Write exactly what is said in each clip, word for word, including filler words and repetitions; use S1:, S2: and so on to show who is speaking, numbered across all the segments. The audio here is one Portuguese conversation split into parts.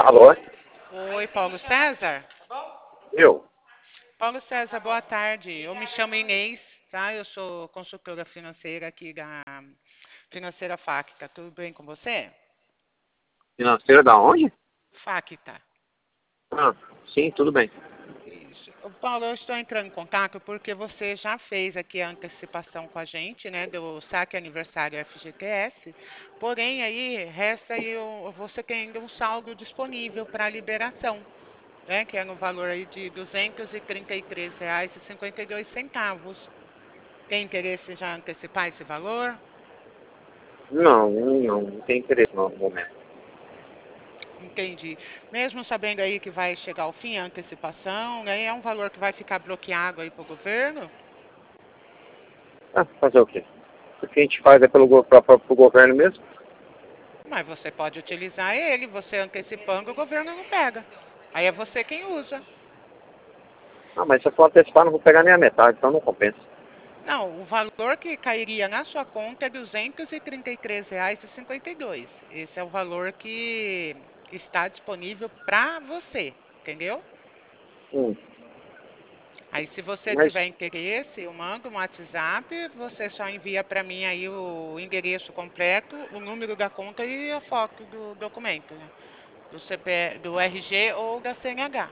S1: Alô?
S2: Oi, Paulo César?
S1: Eu?
S2: Paulo César, boa tarde. Eu me chamo Inês, tá? Eu sou consultora financeira aqui da Financeira Facta. Tudo bem com você?
S1: Financeira da onde?
S2: Facta.
S1: Ah, sim, tudo bem.
S2: Isso. Ô, Paulo, eu estou entrando em contato porque você já fez aqui a antecipação com a gente, né, do saque aniversário F G T S. Porém, aí resta aí o- você tem ainda um saldo disponível para liberação, né, que é no valor aí de duzentos e trinta e três reais e cinquenta e dois centavos. Tem interesse em já antecipar esse valor?
S1: Não, não, não tem interesse não, no momento.
S2: Entendi. Mesmo sabendo aí que vai chegar ao fim a antecipação, né, é um valor que vai ficar bloqueado aí para o governo?
S1: Ah, fazer o quê? O que a gente faz é pelo go- pra- pra- pro governo mesmo?
S2: Mas você pode utilizar ele, você antecipando, o governo não pega. Aí é você quem usa.
S1: Ah, mas se eu for antecipar, não vou pegar nem a metade, então não compensa.
S2: Não, o valor que cairia na sua conta é duzentos e trinta e três reais e cinquenta e dois. Esse é o valor que está disponível para você, entendeu?
S1: Hum,
S2: Aí, se você
S1: mas,
S2: tiver interesse, eu mando um WhatsApp, você só envia para mim aí o endereço completo, o número da conta e a foto do documento, né? Do C P, do R G ou da C N H.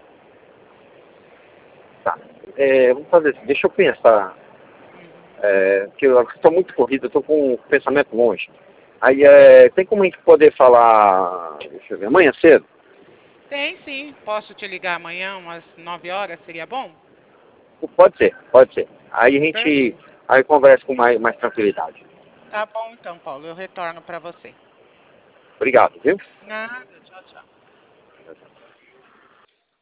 S1: tá. É, vamos fazer assim, deixa eu pensar.
S2: Uhum.
S1: É, que eu estou muito corrido, eu estou com o pensamento longe. Aí, é, tem como a gente poder falar, deixa eu ver, amanhã cedo?
S2: Tem sim, posso te ligar amanhã umas nove horas, seria bom?
S1: Pode ser, pode ser. Aí a gente,
S2: Perfeito.
S1: aí conversa com mais, mais tranquilidade.
S2: Tá bom então, Paulo, eu retorno para você.
S1: Obrigado, viu?
S2: Nada, tchau, tchau.